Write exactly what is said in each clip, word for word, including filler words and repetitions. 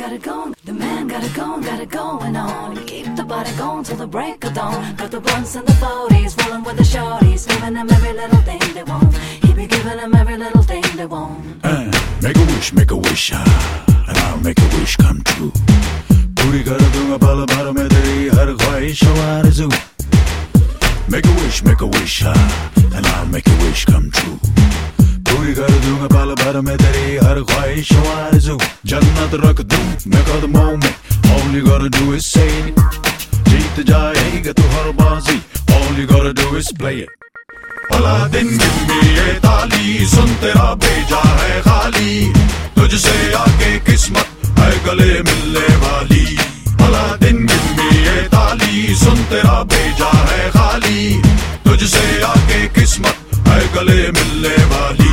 got it going, the man got it going, got it going on. Keep the body going till the break of dawn. Got the blunts and the forties, rolling with the shorties, giving them every little thing they want. He be giving them every little thing they want. Uh, make a wish, make a wish, uh, and I'll make a wish come true. पूरी कर दूंगा पल भर में तेरी हर ख्वाहिश आरज़ू. Make a wish, make a wish, uh, and I'll make a wish come true. पूरी कर दूंगा पल भर में तेरी हर ख्वाहिश आरज़ू. जन्नत रख दूं मैं कदमों में, all you gotta do is say it. जीत जाएगा तू हर बाजी, all you gotta do is play it. भला दिन में ये ताली सुन तेरा भेजा है खाली, तुझसे आके किस्मत है गले मिलने वाली. भला दिन में ये ताली सुन तेरा भेजा है खाली, तुझसे आके किस्मत है गले मिलने वाली.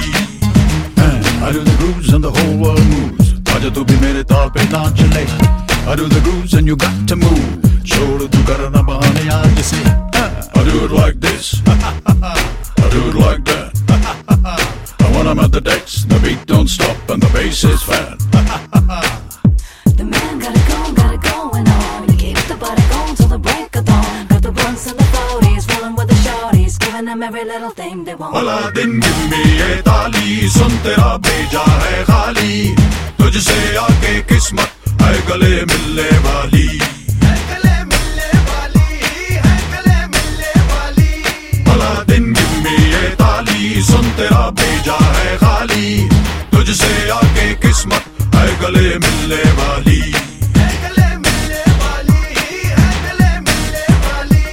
I do the grooves and the whole world moves. आजा तू भी मेरे ताल पे नाच ले. I do the grooves and you got to move. छोड़ तू करना बहाने आज से. I do it like this. I do it like that. And when I'm at the decks, the beat don't stop and the bass is fat. The man got it going, got it going on. Keep the body going till the break of dawn. Got the blunts and the forties, rolling with the shorties, giving them every little thing they want. भला दिन में ये ताली सुन तेरा भेजा है खाली, तुझसे आके किस्मत है गले मिलने वाली. है गले मिलने वाली, है गले मिलने वाली. भला दिन में ये ताली सुन तेरा भेजा है खाली, तुझसे आके किस्मत है गले मिलने वाली. है गले मिलने वाली, है गले मिलने वाली.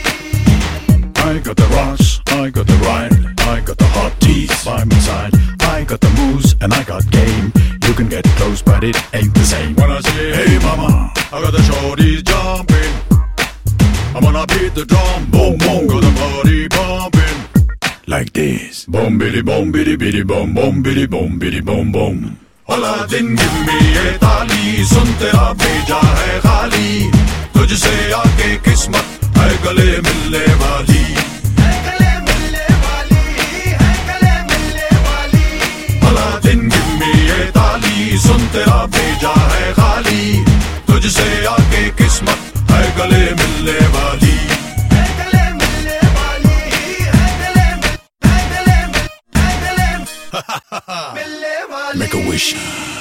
I got the rocks, I got the ride, I got the hot teeth by my side. I got the moves and I got game. You can get close but it ain't the same. When I say hey mama, I got the shorties jumping. I'm gonna beat the drum, boom boom, got the party pumping. Like this. Boom biddy boom biddy biddy boom boom biddy boom biddy boom boom. भला दिन में ये ताली सुन तेरा भेजा है खाली, तुझसे आके किस्मत है गले मिलने वाली. है गले मिलने वाली, है गले मिलने वाली. भला दिन में ये ताली सुन तेरा भेजा है खाली, तुझसे आके किस्मत है गले मिलने वाली. है गले मिलने वाली, है गले मिल, है गले मिल, है गले मिलने वाली. Make a wish.